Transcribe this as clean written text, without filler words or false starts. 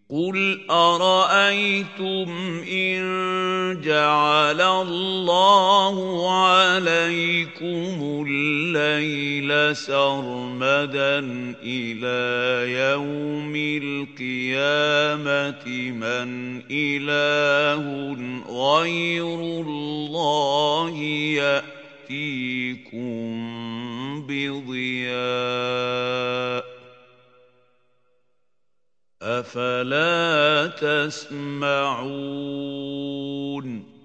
قُلْ أَرَأَيْتُمْ إِن جَعَلَ اللَّهُ عَلَيْكُمُ اللَّيْلَ سَرْمَدًا إِلَىٰ يَوْمِ الْقِيَامَةِ مَنْ إِلَٰهٌ غَيْرُ اللَّهِ يَأْتِيكُم بِضِيَاءٍ ۖ أَفَلَا تَسْمَعُونَ